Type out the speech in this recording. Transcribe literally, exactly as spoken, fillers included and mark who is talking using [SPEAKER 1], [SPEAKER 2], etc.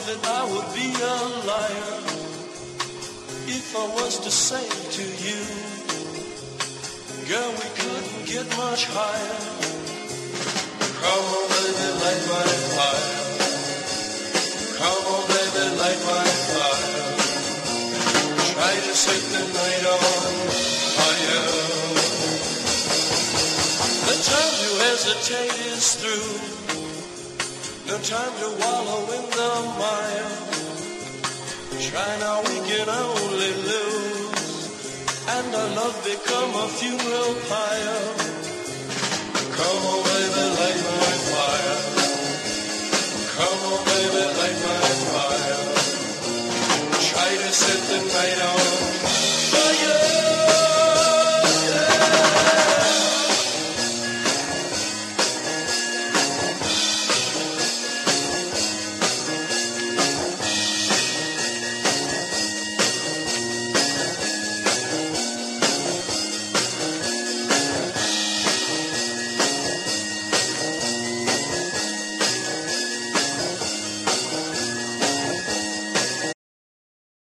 [SPEAKER 1] that I would be a liar if I was to say to you, girl, we couldn't get much higher. Come on, baby, light my fire. Come on, baby, light my fire. Try to set the night on fire. The time to hesitate is through. No time to wallow in the mire. Try now, we can only lose, and our love become a funeral pyre. Come on, baby.